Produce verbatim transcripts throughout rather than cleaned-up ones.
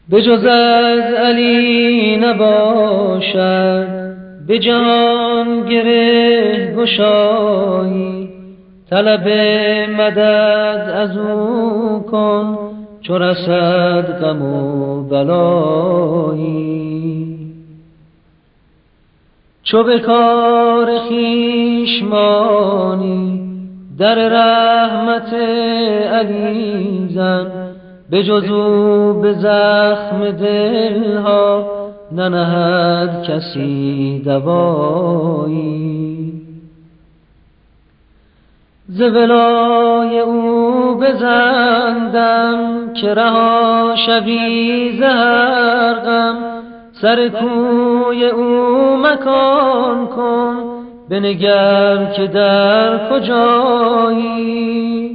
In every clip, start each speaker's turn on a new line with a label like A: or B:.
A: به جز از علی نباشد به جهان گره گشایی، طلب مدد از او کن چو رسد غم و بلایی. چو به کار خویش مانی در رحمت علی زن، به جز او به زخم دلها ننهد کسی دوایی. ز ولای او بزندم که رها شوی ز هر غم، سر کوی او مکان کن بنگر که در کجایی.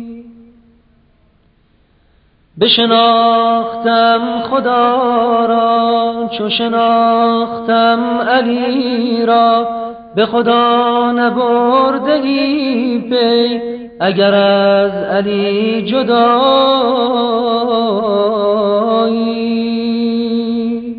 A: بشناختم خدا را چو شناختم علی را، به خدا نبرده ای پی اگر از علی جدایی.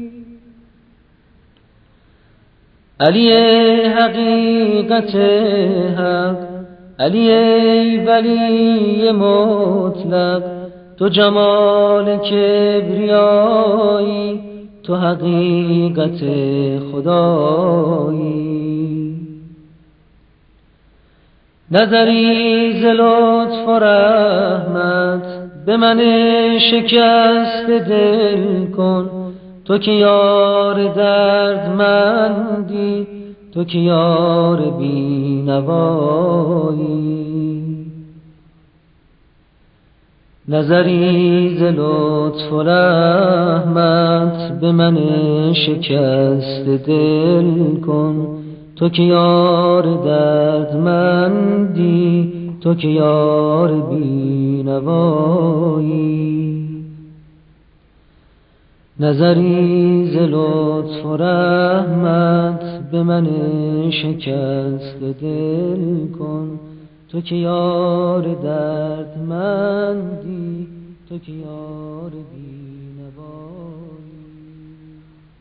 A: علی حقیقت حق، علی ولی مطلق، تو جمال کبریایی، تو حقیقت خدایی. نظری ز لطف و رحمت به من شکست دل کن، تو که یار دردمندی، تو که یار بینوایی. نظری ز لطف و رحمت به من شکست دل کن، تو که یار دردمندی، تو که یار بینوایی. نظری ز لطف و رحمت به من شکست دل کن، تو که یار دردمندی، تو که یار بی